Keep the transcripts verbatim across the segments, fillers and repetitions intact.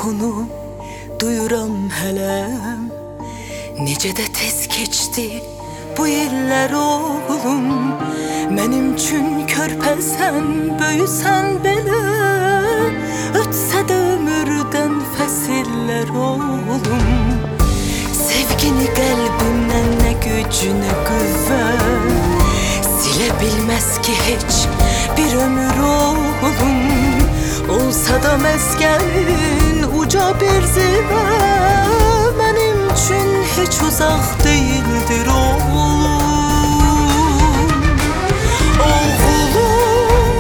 ruhunu duyuram hələm. Necə də tez keçdi bu illər oğlum, mənim üçün körpəsən, böyüsən belə. Ötsə də ömürdən fəsillər oğlum, sevgini qəlbimdən nə gücü nə qüvvət silə bilməz ki heç bir ömür oğlum. Olsa da məskənin uca bir zirvə, mənim üçün heç uzaq deyildir oğlum. Oğlum,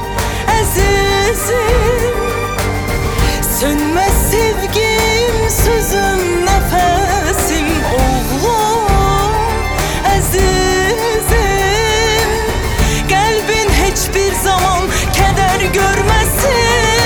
əzizim, sönməz sevgim, sözüm, nəfəsim. Oğlum, əzizim, qəlbin heç bir zaman kədər görməsin.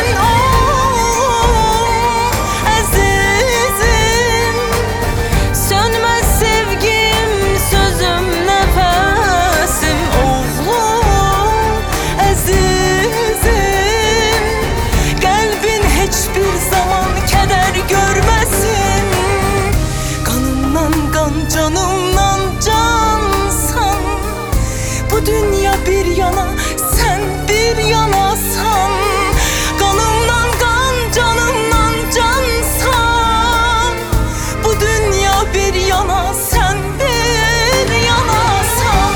Dünya bir yana, sen bir yanasan. Kanımdan kan, canımdan cansan. Bu dünya bir yana, sen bir yanasan.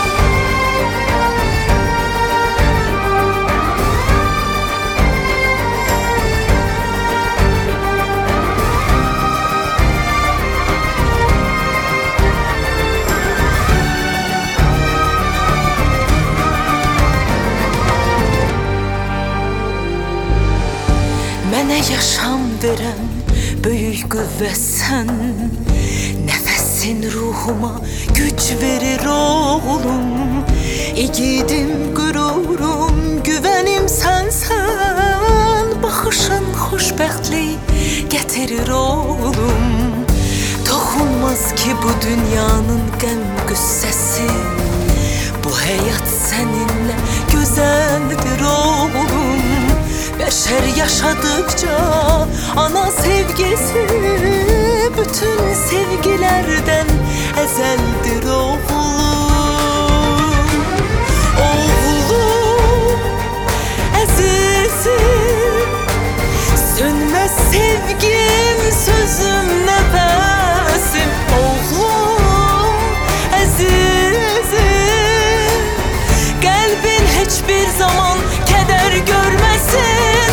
Mənə yaşam verən böyük qüvvəsən, nəfəsin ruhuma güc verir oğlum. İgidim, qürurum, güvənim sənsən. Baxışın xoşbəxtlik gətirir oğlum. Toxunmaz ki bu dünyanın qəm qüssəsi, bu həyat səninlə gözəldir oğlum. Bəşər yaşadıkça ana sevgisi bütün sevgilərdən əzəldir oğlum. Oğlum, əzizim, sönməz sevgim, sözüm, nəfəsim. Oğlum, əzizim, qəlbin heç bir zaman kədər görməsin.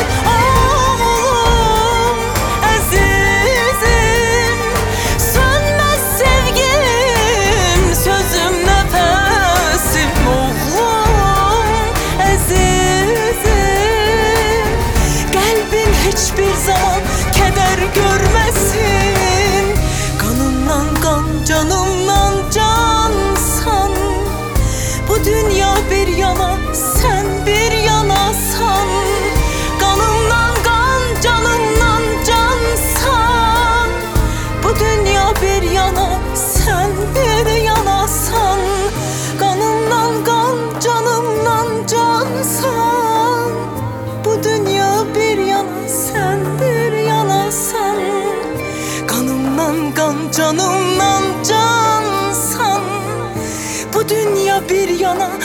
Hiçbir zaman keder görmesin. Kanımdan kan, canımdan cansan. Bu dünya bir yana, sen bir yanasan. Kanımdan kan, canımdan cansan. Bu dünya bir yana, sen bir yanasan. Kanımdan kan, canımdan cansan. Bu dünya bir yana, sen bir yanasan. Kanımdan kan, canımdan cansan. Bu dünya bir yana,